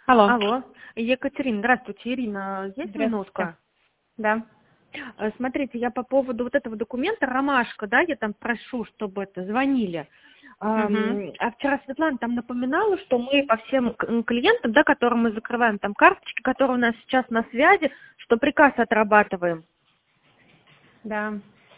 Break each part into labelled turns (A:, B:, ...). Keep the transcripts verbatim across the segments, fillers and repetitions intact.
A: Алло.
B: Алло, Екатерина, здравствуйте, Ирина, есть
A: Здравствуйте.
B: минутка?
A: Да.
B: Э, Смотрите, я по поводу вот этого документа «Ромашка», да, я там прошу, чтобы это звонили.
A: Угу.
B: Ам, А вчера Светлана там напоминала, что мы по всем к- м, клиентам, да, которым мы закрываем там карточки, которые у нас сейчас на связи, что приказ отрабатываем.
A: Да.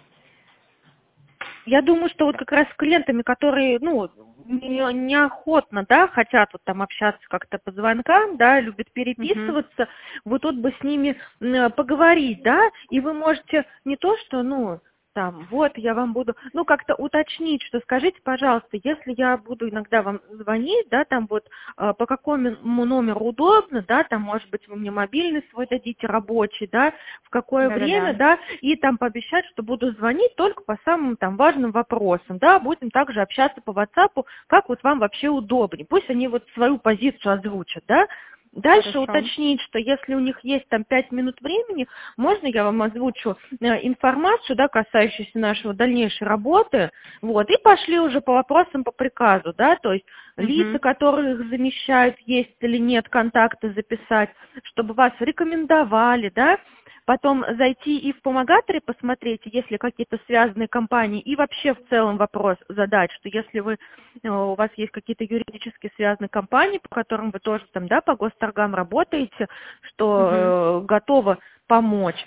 B: Я думаю, что вот как раз с клиентами, которые, ну, не- неохотно, да, хотят вот там общаться как-то по звонкам, да, любят
A: Угу.
B: переписываться, вот тут бы с ними м, поговорить, да, и вы можете не то, что, ну, там, вот, я вам буду, ну, как-то уточнить, что скажите, пожалуйста, если я буду иногда вам звонить, да, там вот, э, по какому номеру удобно, да, там, может быть, вы мне мобильный свой дадите, рабочий, да, в какое время,
A: Да-да-да.
B: да, и там пообещать, что буду звонить только по самым там важным вопросам, да, будем также общаться по WhatsApp, как вот вам вообще удобнее, пусть они вот свою позицию озвучат, да. Дальше
A: Хорошо.
B: уточнить, что если у них есть там пять минут времени, можно я вам озвучу э, информацию, да, касающуюся нашего дальнейшей работы, вот, и пошли уже по вопросам по приказу, да, то есть лица,
A: Угу.
B: которые их замещают, есть или нет, контакты записать, чтобы вас рекомендовали, да, потом зайти и в помогаторе посмотреть, есть ли какие-то связанные компании, и вообще в целом вопрос задать, что если вы, э, у вас есть какие-то юридически связанные компании, по которым вы тоже там, да, по госторгам работаете,
A: Угу.
B: что э, готовы помочь.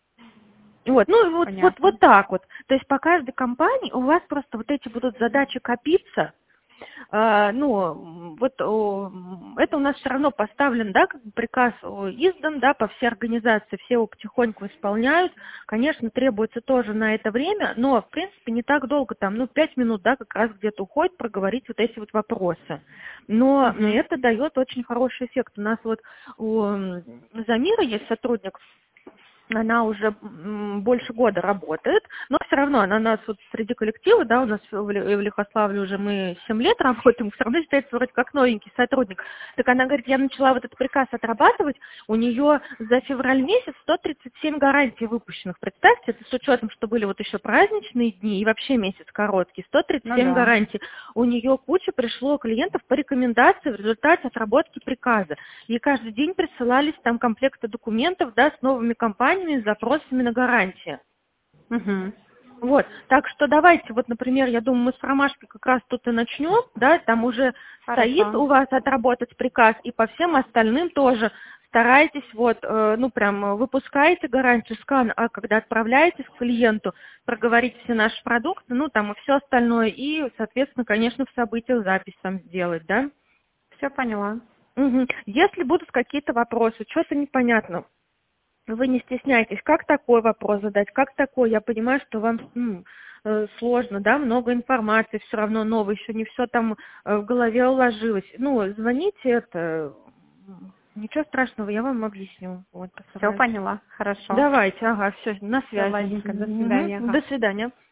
B: Вот, ну и вот, вот,
A: Понятно.
B: вот так вот. То есть по каждой компании у вас просто вот эти будут задачи копиться. А, ну, вот о, м, это у нас все равно поставлен, да, как бы приказ о, издан, да, по всей организации, все его потихоньку исполняют. Конечно, требуется тоже на это время, но, в принципе, не так долго, там, ну, пять минут, да, как раз где-то уходит проговорить вот эти вот вопросы. Но
A: Угу.
B: это дает очень хороший эффект. У нас вот у м, Замира есть сотрудник, она уже м, больше года работает, но все равно она у нас вот среди коллектива, да, у нас в Ли- в Лихославле уже мы семь лет работаем, все равно считается вроде как новенький сотрудник. Так она говорит, я начала вот этот приказ отрабатывать, у нее за февраль месяц сто тридцать семь гарантий выпущенных. Представьте, это с учетом, что были вот еще праздничные дни и вообще месяц короткий, сто тридцать
A: Ну
B: семь
A: да.
B: гарантий. У нее куча пришло клиентов по рекомендации в результате отработки приказа. И каждый день присылались там комплекты документов, да, с новыми компаниями, с запросами на гарантии.
A: Угу.
B: Вот, так что давайте, вот, например, я думаю, мы с Ромашкой как раз тут и начнем, да, там уже стоит
A: Хорошо.
B: у вас отработать приказ, и по всем остальным тоже старайтесь, вот, э, ну, прям э, выпускаете гарантию, скан, а когда отправляетесь к клиенту, проговорить все наши продукты, ну, там и все остальное, и, соответственно, конечно, в событиях запись там сделать, да.
A: Все поняла.
B: Мгм. Если будут какие-то вопросы, что-то непонятно, вы не стесняйтесь, как такой вопрос задать, как такой, я понимаю, что вам м, э, сложно, да, много информации, все равно новое, еще не все там э, в голове уложилось. Ну, звоните, это, м, ничего страшного, я вам объясню, вот,
A: Все
B: постараюсь.
A: поняла. Хорошо.
B: Давайте, ага, все, на
A: Все,
B: связи.
A: ладненько. До
B: Мгм.
A: свидания.
B: До свидания.